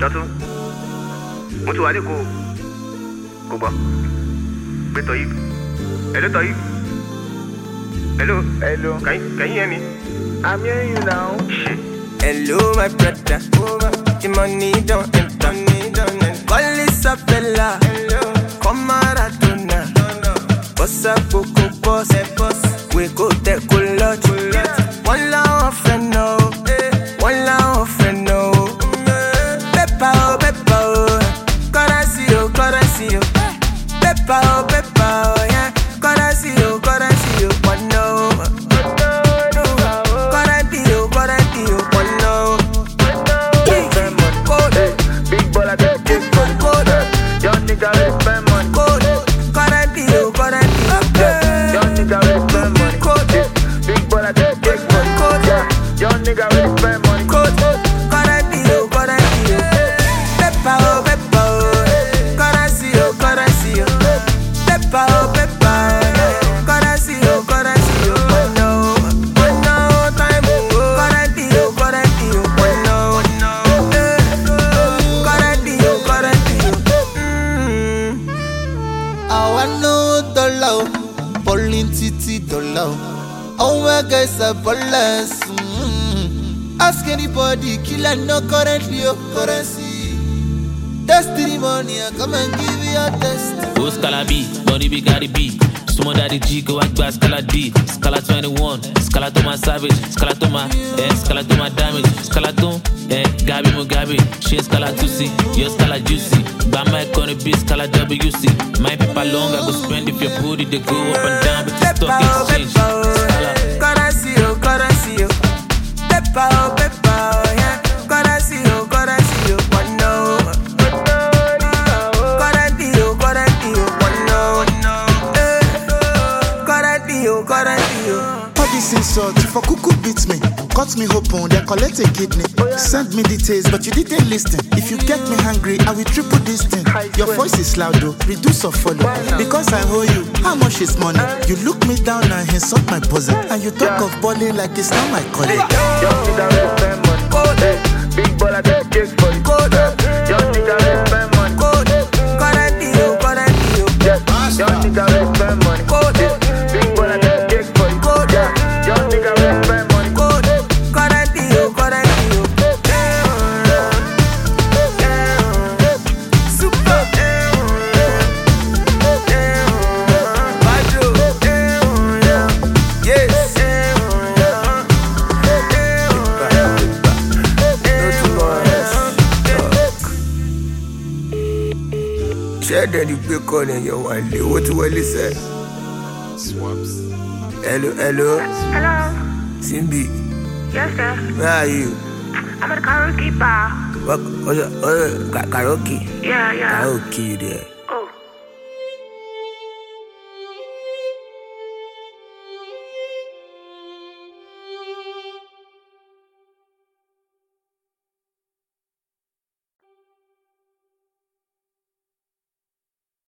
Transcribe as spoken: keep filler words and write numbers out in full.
Dọ́tún, mo ti wà ní Èkó. Kò gbọ́. Pé Toyib. Hello Toyib. Hello. Hello. Can you, can you hear me? I'm hearing you now. Shit. Hello, my brother. The money don't enter. Call this a fella. Come Maradona. Boss up, Coco boss. We go take a lot. One love friend no. One love friend no. Peppa oh, Peppa oh. Currency oh, currency oh. Peppa oh, Peppa oh, yeah. Currency oh, currency oh. One no. Guys are ballers. Mm-hmm. Ask anybody, killer no currently your currency. Destiny money, I come and give you a test. Go Scala B, money big got it B. Sumo daddy G, go back by Scala D. Scala twenty-one, Scala to my savage, Scala to my, eh, Scala to my damage, Scala to, eh, Gabi Mugabe, she Scala two C, your Scala juicy. By my corner B, Scala W C. My paper long, I go spend if your booty, they go up and down, but the stock exchange. Scala. Currency oh, currency oh. Peppa oh, Peppa oh, yeah. Currency oh, currency oh. One no. Currency oh, currency oh. One no. Currency oh, currency oh. All this insult, for cuckoo beats me. Cut me open, they collect a kidney. Send me details, but you didn't listen. If you get me hungry, I will triple this thing. Your voice is loud though, reduce or follow. Because I owe you, how much is money? You look me down and insult my bosom. And you talk of balling like it's not my calling. Young nigga will spend money. Hey, big ball I get cake for you. Young nigga will spend money. Currency oh, currency oh. Yes, young nigga will spend money. Big ball I get cake for you. Young nigga will spend money. Currency oh, currency oh. Super. Yes. Share that you pick on in your one day. What you want to say? Swaps. Hello, hello. Hello. Simbi. Yes, sir. Where are you? I'm at a karaoke bar. What? What's it? What's it? Ka- karaoke. Yeah, yeah. Karaoke there.